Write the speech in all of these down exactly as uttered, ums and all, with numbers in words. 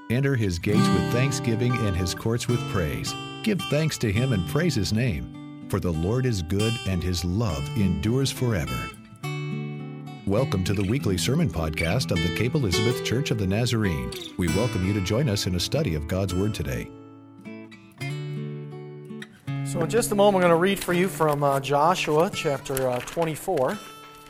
Enter His gates with thanksgiving and His courts with praise. Give thanks to Him and praise His name. For the Lord is good and His love endures forever. Welcome to the weekly sermon podcast of the Cape Elizabeth Church of the Nazarene. We welcome you to join us in a study of God's Word today. So in just a moment, I'm going to read for you from uh, Joshua chapter uh, twenty-four.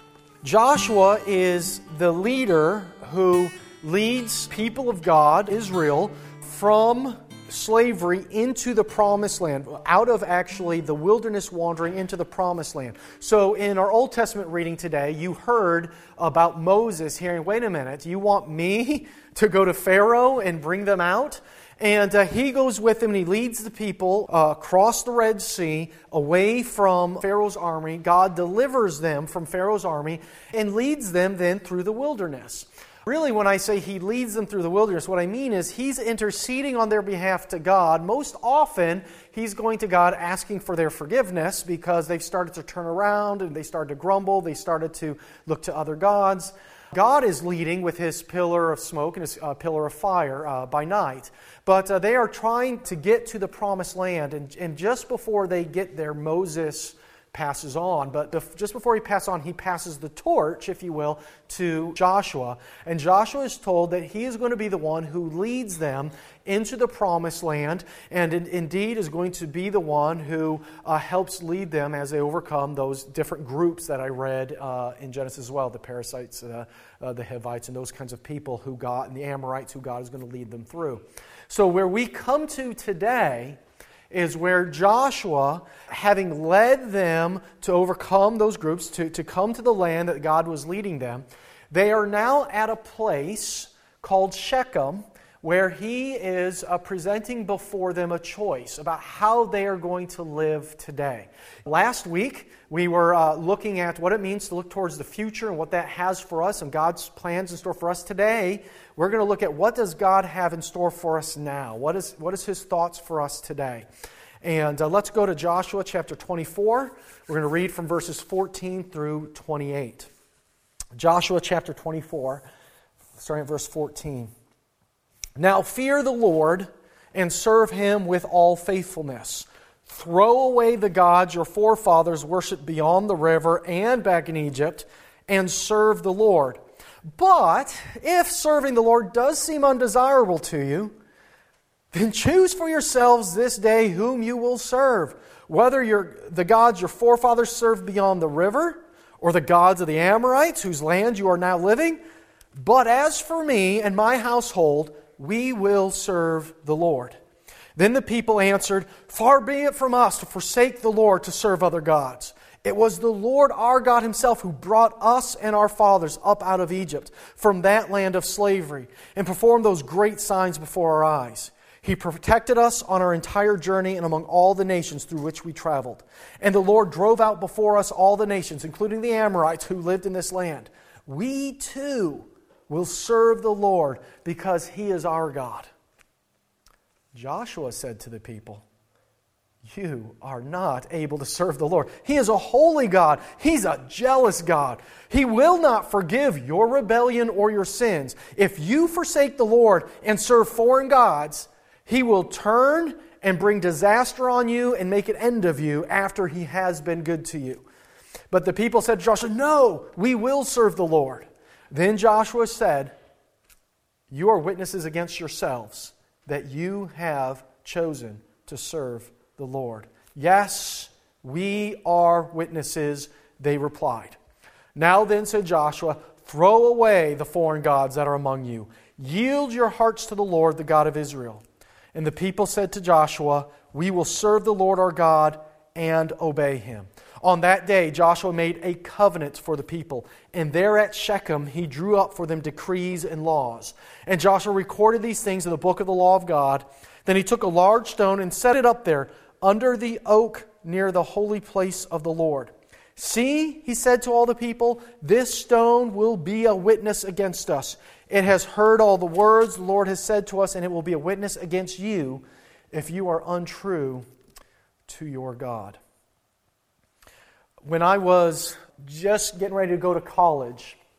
Joshua is the leader who leads people of God, Israel, from slavery into the promised land, out of actually the wilderness wandering into the promised land. So in our Old Testament reading today, you heard about Moses hearing, wait a minute, you want me to go to Pharaoh and bring them out? And uh, he goes with them and he leads the people uh, across the Red Sea, away from Pharaoh's army. God delivers them from Pharaoh's army and leads them then through the wilderness. Really, when I say He leads them through the wilderness, what I mean is He's interceding on their behalf to God. Most often, He's going to God asking for their forgiveness because they've started to turn around and they started to grumble. They started to look to other gods. God is leading with His pillar of smoke and His uh, pillar of fire uh, by night. But uh, they are trying to get to the promised land. And, and just before they get there, Moses passes on. But just before he passes on, he passes the torch, if you will, to Joshua. And Joshua is told that he is going to be the one who leads them into the promised land, and in, indeed is going to be the one who uh, helps lead them as they overcome those different groups that I read uh, in Genesis as well, the Perizzites, uh, uh, the Hivites, and those kinds of people who God, and the Amorites who God is going to lead them through. So where we come to today is where Joshua, having led them to overcome those groups, to, to come to the land that God was leading them, they are now at a place called Shechem, where he is uh, presenting before them a choice about how they are going to live today. Last week, we were uh, looking at what it means to look towards the future and what that has for us and God's plans in store for us. Today, we're going to look at what does God have in store for us now? What is, what is His thoughts for us today? And uh, let's go to Joshua chapter twenty-four. We're going to read from verses fourteen through twenty-eight. Joshua chapter twenty-four, starting at verse fourteen. Now fear the Lord and serve Him with all faithfulness. Throw away the gods your forefathers worshipped beyond the river and back in Egypt, and serve the Lord. But if serving the Lord does seem undesirable to you, then choose for yourselves this day whom you will serve, whether you're, the gods your forefathers served beyond the river, or the gods of the Amorites whose land you are now living. But as for me and my household, we will serve the Lord. Then the people answered, Far be it from us to forsake the Lord to serve other gods. It was the Lord our God Himself who brought us and our fathers up out of Egypt, from that land of slavery, and performed those great signs before our eyes. He protected us on our entire journey and among all the nations through which we traveled. And the Lord drove out before us all the nations, including the Amorites who lived in this land. We too will serve the Lord because He is our God. Joshua said to the people, You are not able to serve the Lord. He is a holy God. He's a jealous God. He will not forgive your rebellion or your sins. If you forsake the Lord and serve foreign gods, He will turn and bring disaster on you and make an end of you after He has been good to you. But the people said to Joshua, No, we will serve the Lord. Then Joshua said, You are witnesses against yourselves that you have chosen to serve the Lord. Yes, we are witnesses, they replied. Now then, said Joshua, throw away the foreign gods that are among you. Yield your hearts to the Lord, the God of Israel. And the people said to Joshua, We will serve the Lord our God and obey Him. On that day, Joshua made a covenant for the people, and there at Shechem he drew up for them decrees and laws. And Joshua recorded these things in the book of the law of God. Then he took a large stone and set it up there under the oak near the holy place of the Lord. See, he said to all the people, this stone will be a witness against us. It has heard all the words the Lord has said to us, and it will be a witness against you if you are untrue to your God. When I was just getting ready to go to college,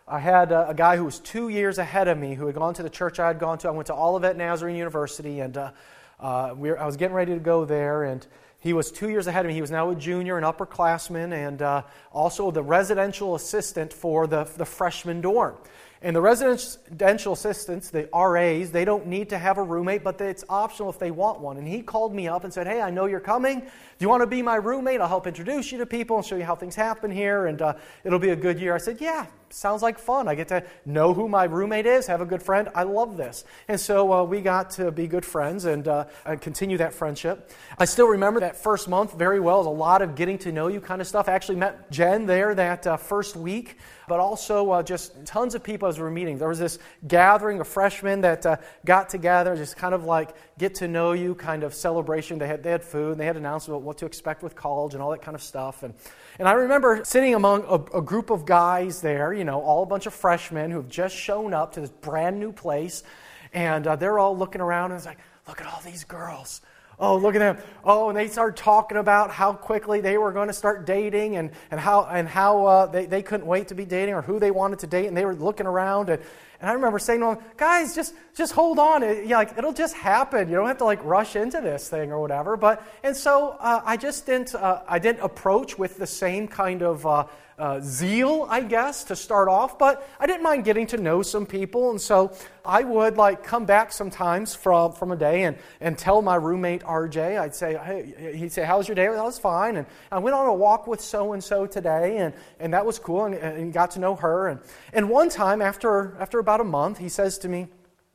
I had a, a guy who was two years ahead of me who had gone to the church I had gone to. I went to Olivet Nazarene University, and uh, uh, we were, I was getting ready to go there, and he was two years ahead of me. He was now a junior, an upperclassman, and uh, also the residential assistant for the, the freshman dorm. And the residential assistants, the R As, they don't need to have a roommate, but it's optional if they want one. And he called me up and said, hey, I know you're coming. Do you want to be my roommate? I'll help introduce you to people and show you how things happen here, and uh, it'll be a good year. I said, yeah, sounds like fun. I get to know who my roommate is, have a good friend. I love this. And so uh, we got to be good friends and, uh, and continue that friendship. I still remember that first month very well. It was a lot of getting to know you kind of stuff. I actually met Jen there that uh, first week, but also uh, just tons of people as we were meeting. There was this gathering of freshmen that uh, got together, just kind of like get to know you kind of celebration. They had they had food, and they had announcements about what to expect with college and all that kind of stuff. And and I remember sitting among a, a group of guys there, you know, all a bunch of freshmen who have just shown up to this brand new place, and uh, they're all looking around, and it's like, look at all these girls. Oh, look at them. Oh, and they started talking about how quickly they were going to start dating and, and how and how uh, they, they couldn't wait to be dating or who they wanted to date. And they were looking around. And, and I remember saying to them, guys, just just hold on. It, yeah, like, it'll just happen. You don't have to like rush into this thing or whatever. But And so uh, I just didn't, uh, I didn't approach with the same kind of uh, uh, zeal, I guess, to start off. But I didn't mind getting to know some people. And so I would like come back sometimes from, from a day and, and tell my roommate R J, I'd say, hey, he'd say, how's your day? That was fine. And I went on a walk with so-and-so today, and, and that was cool, and, and got to know her. And, and one time, after, after about a month, he says to me,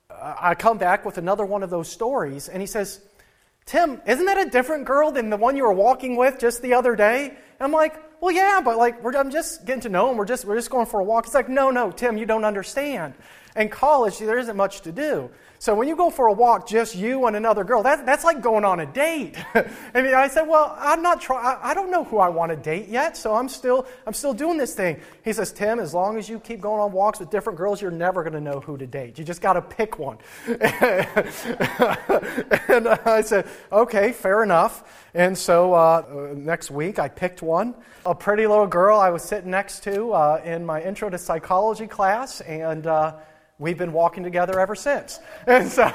I come back with another one of those stories, and he says, Tim, isn't that a different girl than the one you were walking with just the other day? And I'm like, well, yeah, but like we're, I'm just getting to know him. We're just we're just going for a walk. He's like, no, no, Tim, you don't understand. In college, there isn't much to do. So when you go for a walk, just you and another girl, that, that's like going on a date. I mean, I said, well, I'm not trying. I don't know who I want to date yet, so I'm still I'm still doing this thing. He says, Tim, as long as you keep going on walks with different girls, you're never going to know who to date. You just got to pick one. And I said, okay, fair enough. And so uh, next week, I picked one, a pretty little girl I was sitting next to uh, in my intro to psychology class, and uh, we've been walking together ever since. And so,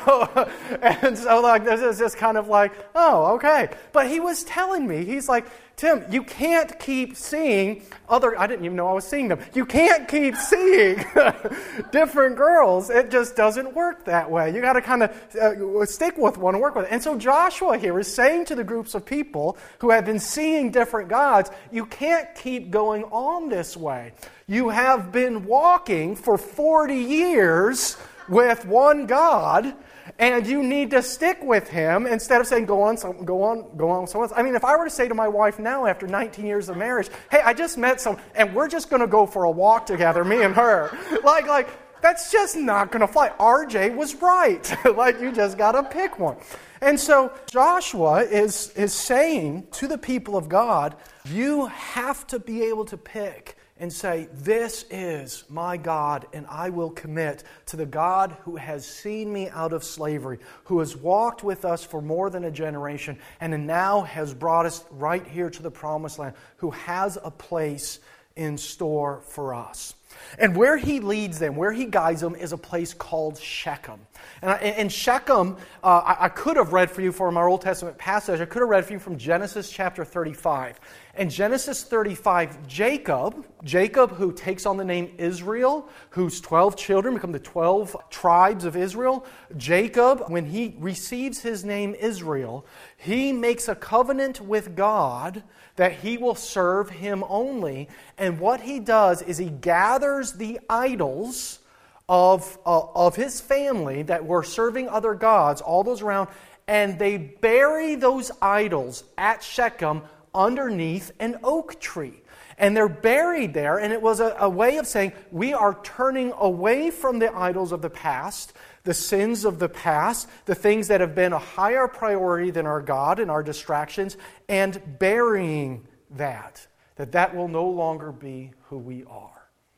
and so like this is just kind of like, oh, okay. But he was telling me, he's like, Tim, you can't keep seeing other, I didn't even know I was seeing them. You can't keep seeing different girls. It just doesn't work that way. You got to kind of uh, stick with one and work with it. And so Joshua here is saying to the groups of people who have been seeing different gods, you can't keep going on this way. You have been walking for forty years with one God, and you need to stick with Him instead of saying, go on, go on, go on with someone else. I mean, if I were to say to my wife now after nineteen years of marriage, hey, I just met someone, and we're just going to go for a walk together, me and her. Like, like that's just not going to fly. R J was right. Like, you just got to pick one. And so Joshua is, is saying to the people of God, you have to be able to pick and say, this is my God, and I will commit to the God who has seen me out of slavery, who has walked with us for more than a generation, and now has brought us right here to the promised land, who has a place in store for us. And where he leads them, where he guides them, is a place called Shechem. And, I, and Shechem, uh, I, I could have read for you from our Old Testament passage. I could have read for you from Genesis chapter thirty-five. In Genesis thirty-five, Jacob, Jacob who takes on the name Israel, whose twelve children become the twelve tribes of Israel. Jacob, when he receives his name Israel, he makes a covenant with God that he will serve Him only. And what he does is he gathers the idols of, uh, of his family that were serving other gods, all those around, and they bury those idols at Shechem underneath an oak tree. And they're buried there, and it was a, a way of saying, we are turning away from the idols of the past, the sins of the past, the things that have been a higher priority than our God and our distractions, and burying that, that that will no longer be who we are.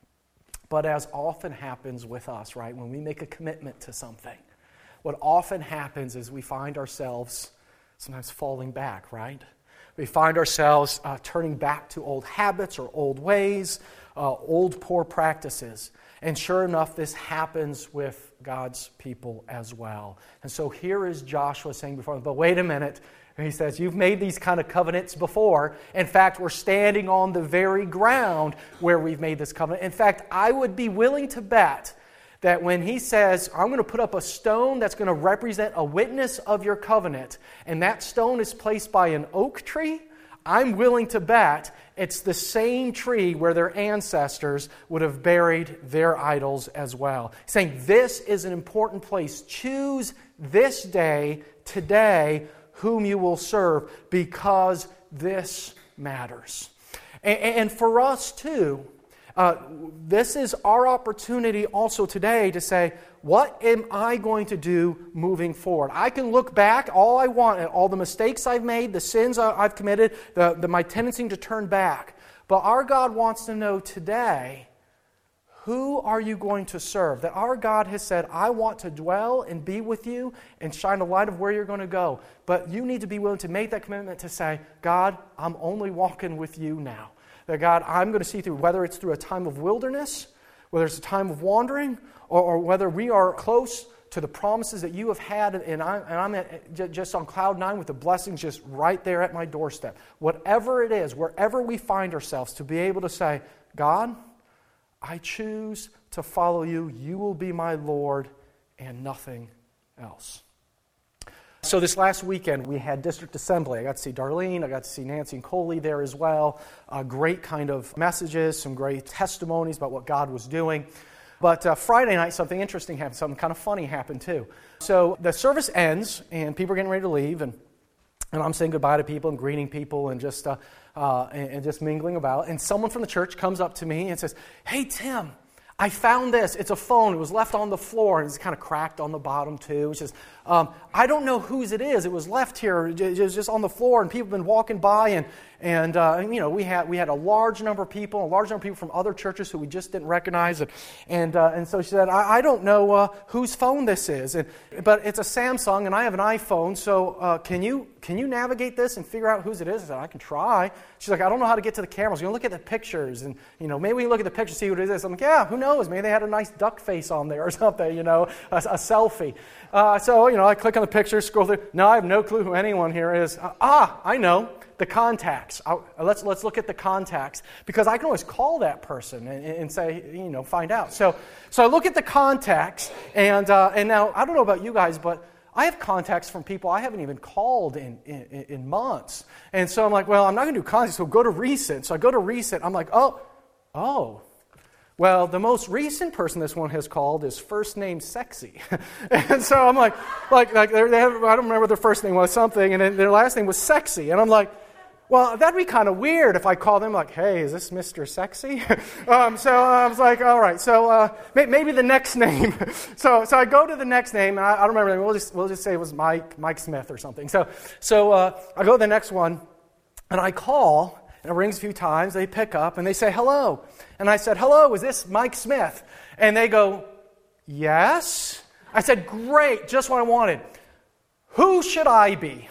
But as often happens with us, right, when we make a commitment to something, what often happens is we find ourselves sometimes falling back, right? We find ourselves uh, turning back to old habits or old ways, uh, old poor practices. And sure enough, this happens with God's people as well. And so here is Joshua saying before them, but wait a minute. And he says, you've made these kind of covenants before. In fact, we're standing on the very ground where we've made this covenant. In fact, I would be willing to bet that when he says, I'm going to put up a stone that's going to represent a witness of your covenant, and that stone is placed by an oak tree, I'm willing to bet it's the same tree where their ancestors would have buried their idols as well. Saying this is an important place. Choose this day, today, whom you will serve, because this matters. And, and for us too, uh, this is our opportunity also today to say, what am I going to do moving forward? I can look back all I want at all the mistakes I've made, the sins I've committed, the, the, my tendency to turn back. But our God wants to know today, who are you going to serve? That our God has said, I want to dwell and be with you and shine the light of where you're going to go. But you need to be willing to make that commitment to say, God, I'm only walking with you now. That God, I'm going to see through, whether it's through a time of wilderness, whether it's a time of wandering, or, or whether we are close to the promises that you have had, and, I, and I'm at, just on cloud nine with the blessings just right there at my doorstep. Whatever it is, wherever we find ourselves, to be able to say, God, I choose to follow you. You will be my Lord and nothing else. So this last weekend, we had District Assembly. I got to see Darlene. I got to see Nancy and Coley there as well. Uh, great kind of messages, some great testimonies about what God was doing. But uh, Friday night, something interesting happened. Something kind of funny happened too. So the service ends, and people are getting ready to leave, and and I'm saying goodbye to people and greeting people and just uh, uh, and, and just mingling about. And someone from the church comes up to me and says, "Hey, Tim, I found this. It's a phone. It was left on the floor, and it's kind of cracked on the bottom too." It says, um, "I don't know whose it is. It was left here. It was just on the floor, and people have been walking by, and and uh, you know we had we had a large number of people, a large number of people from other churches who we just didn't recognize, and and, uh, and so she said, I, I don't know uh, whose phone this is, and but it's a Samsung, and I have an iPhone. So uh, can you can you navigate this and figure out whose it is?" I said, "I can try." She's like, "I don't know how to get to the cameras. You know, look at the pictures, and you know maybe we can look at the pictures, see what it is." I'm like, "Yeah, who knows? Maybe they had a nice duck face on there or something, you know, a, a selfie." Uh, so, you know, I click on the picture, scroll through. No, I have no clue who anyone here is. Uh, ah, I know. The contacts. I'll, let's let's look at the contacts, because I can always call that person and, and say, you know, find out. So so I look at the contacts, and uh, and now, I don't know about you guys, but I have contacts from people I haven't even called in, in, in months. And so I'm like, well, I'm not going to do contacts, so go to recent. So I go to recent. I'm like, oh, oh. Well, the most recent person this one has called is first name Sexy. And so I'm like, like, like they have, I don't remember what their first name was, something, and then their last name was Sexy. And I'm like, well, that'd be kind of weird if I called them like, "Hey, is this Mister Sexy?" um, so I was like, all right, so uh, may, maybe the next name. so so I go to the next name, and I, I don't remember. We'll just we'll just say it was Mike Mike Smith or something. So so uh, I go to the next one, and I call, and it rings a few times. They pick up, and they say, "Hello." And I said, "Hello, is this Mike Smith?" And they go, "Yes." I said, "Great, just what I wanted. Who should I be?"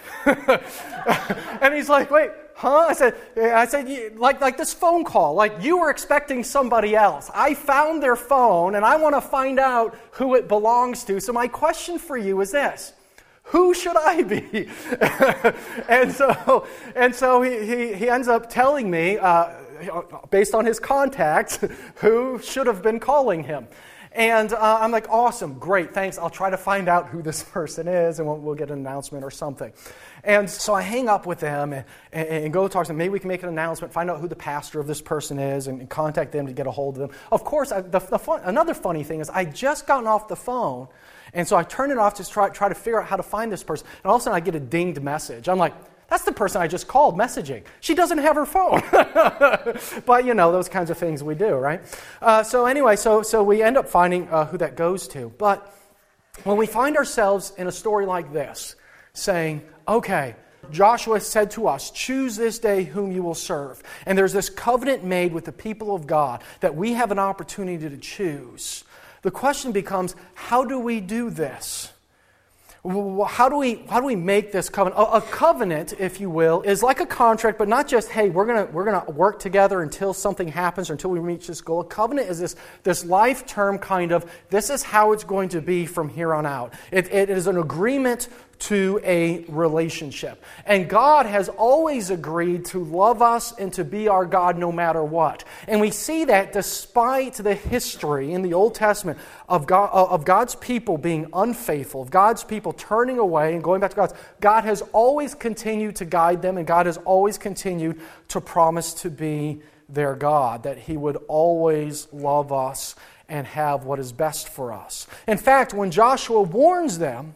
And he's like, "Wait, huh?" I said, I said, like, like this phone call, like you were expecting somebody else. I found their phone, and I want to find out who it belongs to. So my question for you is this: who should I be? and so, and so he, he, he ends up telling me, uh, based on his contacts, who should have been calling him. And uh, I'm like, awesome, great, thanks. I'll try to find out who this person is, and we'll, we'll get an announcement or something. And so I hang up with them and, and, and go talk to them. Maybe we can make an announcement, find out who the pastor of this person is, and, and contact them to get a hold of them. Of course, I, the, the fun, another funny thing is I just gotten off the phone, and so I turn it off to try, try to figure out how to find this person. And all of a sudden I get a dinged message. I'm like, that's the person I just called messaging. She doesn't have her phone. But, you know, those kinds of things we do, right? Uh, so anyway, so so we end up finding uh, who that goes to. But when we find ourselves in a story like this, saying, okay, Joshua said to us, choose this day whom you will serve. And there's this covenant made with the people of God that we have an opportunity to choose. The question becomes, how do we do this? How do we how do we make this covenant? A, a covenant, if you will, is like a contract, but not just, hey, we're gonna we're gonna work together until something happens or until we reach this goal. A covenant is this this life term kind of, this is how it's going to be from here on out. It, it is an agreement to a relationship. And God has always agreed to love us and to be our God no matter what. And we see that despite the history in the Old Testament of God, of God's people being unfaithful, of God's people turning away and going back to God, God has always continued to guide them, and God has always continued to promise to be their God, that He would always love us and have what is best for us. In fact, when Joshua warns them,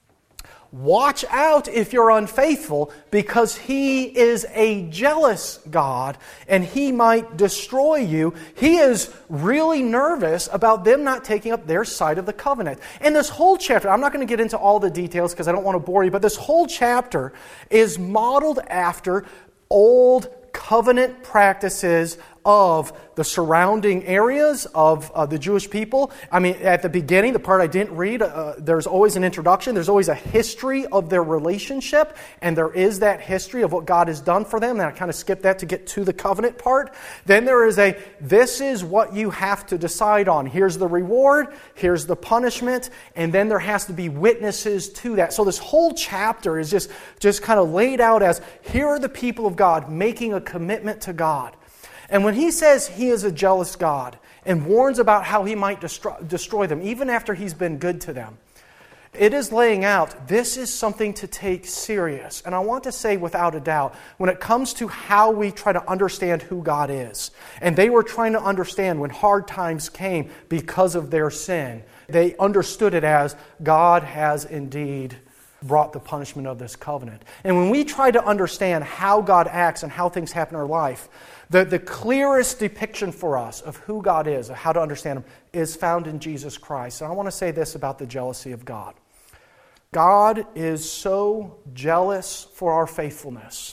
watch out if you're unfaithful, because He is a jealous God and He might destroy you. He is really nervous about them not taking up their side of the covenant. And this whole chapter, I'm not going to get into all the details because I don't want to bore you, but this whole chapter is modeled after old covenant practices of the surrounding areas of uh, the Jewish people. I mean, at the beginning, the part I didn't read, uh, there's always an introduction. There's always a history of their relationship, and there is that history of what God has done for them. And I kind of skipped that to get to the covenant part. Then there is a, this is what you have to decide on. Here's the reward, here's the punishment, and then there has to be witnesses to that. So this whole chapter is just, just kind of laid out as, here are the people of God making a commitment to God. And when He says He is a jealous God and warns about how He might destroy, destroy them, even after He's been good to them, it is laying out, this is something to take serious. And I want to say without a doubt, when it comes to how we try to understand who God is, and they were trying to understand when hard times came because of their sin, they understood it as God has indeed brought the punishment of this covenant. And when we try to understand how God acts and how things happen in our life, the, the clearest depiction for us of who God is, of how to understand Him, is found in Jesus Christ. And I want to say this about the jealousy of God. God is so jealous for our faithfulness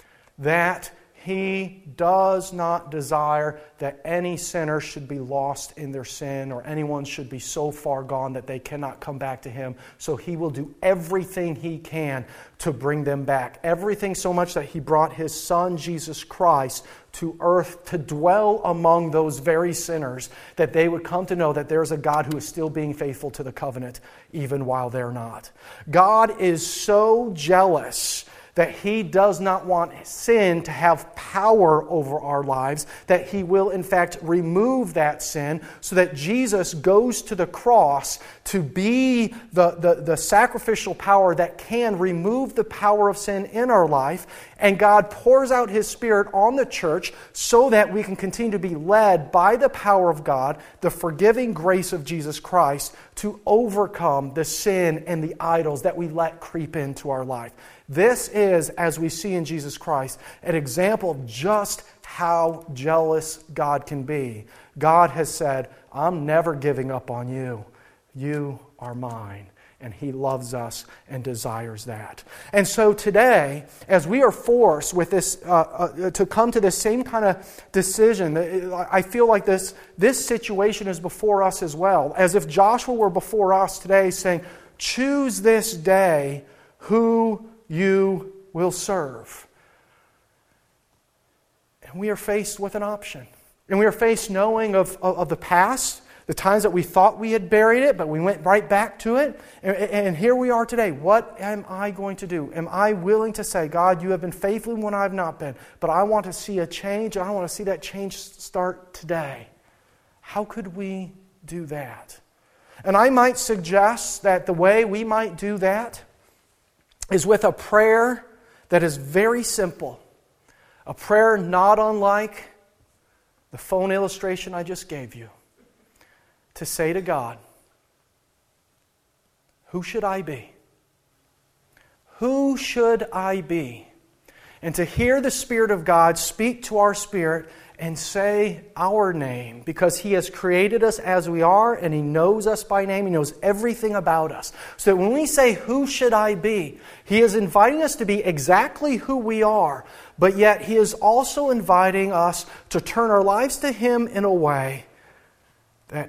that He does not desire that any sinner should be lost in their sin, or anyone should be so far gone that they cannot come back to Him. So He will do everything He can to bring them back. Everything so much that He brought His Son, Jesus Christ, to earth to dwell among those very sinners, that they would come to know that there's a God who is still being faithful to the covenant even while they're not. God is so jealous that He does not want sin to have power over our lives, that He will in fact remove that sin, so that Jesus goes to the cross to be the, the, the sacrificial power that can remove the power of sin in our life, and God pours out His Spirit on the church so that we can continue to be led by the power of God, the forgiving grace of Jesus Christ, to overcome the sin and the idols that we let creep into our life. This is, as we see in Jesus Christ, an example of just how jealous God can be. God has said, I'm never giving up on you. You are mine. And He loves us and desires that. And so today, as we are forced with this uh, uh, to come to this same kind of decision, I feel like this, this situation is before us as well. As if Joshua were before us today saying, choose this day who you will serve. And we are faced with an option. And we are faced knowing of, of, of the past, the times that we thought we had buried it, but we went right back to it. And, and here we are today. What am I going to do? Am I willing to say, God, you have been faithful when I've not been, but I want to see a change, and I want to see that change start today. How could we do that? And I might suggest that the way we might do that is with a prayer that is very simple. A prayer not unlike the phone illustration I just gave you. To say to God, who should I be? Who should I be? And to hear the Spirit of God speak to our spirit and say our name, because He has created us as we are, and He knows us by name. He knows everything about us. So that when we say, who should I be? He is inviting us to be exactly who we are, but yet He is also inviting us to turn our lives to Him in a way that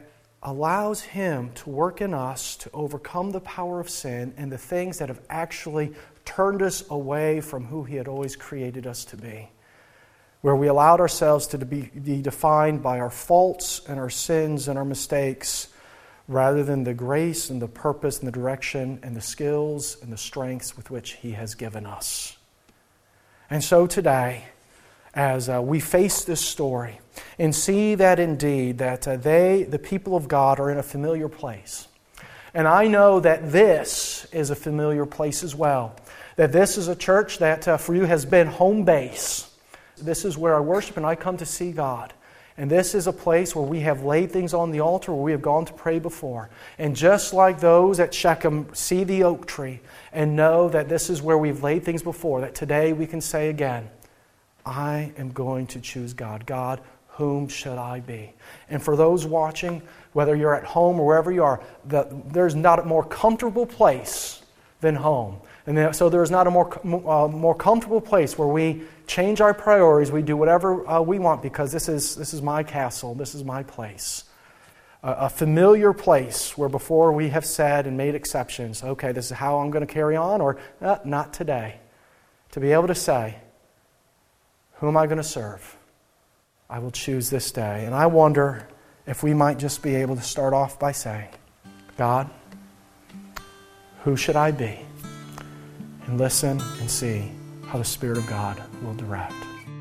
allows Him to work in us to overcome the power of sin and the things that have actually turned us away from who He had always created us to be. Where we allowed ourselves to be, be defined by our faults and our sins and our mistakes, rather than the grace and the purpose and the direction and the skills and the strengths with which He has given us. And so today, as uh, we face this story and see that indeed that uh, they, the people of God, are in a familiar place. And I know that this is a familiar place as well. That this is a church that uh, for you has been home base. This is where I worship and I come to see God. And this is a place where we have laid things on the altar, where we have gone to pray before. And just like those at Shechem see the oak tree and know that this is where we've laid things before, that today we can say again, I am going to choose God. God, whom should I be? And for those watching, whether you're at home or wherever you are, the, there's not a more comfortable place than home. And then, so there's not a more uh, more comfortable place where we change our priorities, we do whatever uh, we want, because this is this is my castle, this is my place. Uh, a familiar place where before we have said and made exceptions, okay, this is how I'm going to carry on, or uh, not today. To be able to say, who am I going to serve? I will choose this day. And I wonder if we might just be able to start off by saying, God, who should I be? And listen and see how the Spirit of God will direct.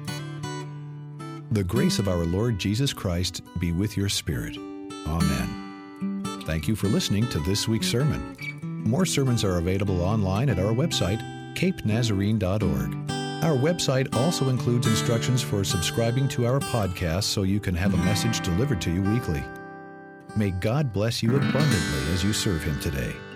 The grace of our Lord Jesus Christ be with your spirit. Amen. Thank you for listening to this week's sermon. More sermons are available online at our website, cape nazarene dot org. Our website also includes instructions for subscribing to our podcast so you can have a message delivered to you weekly. May God bless you abundantly as you serve Him today.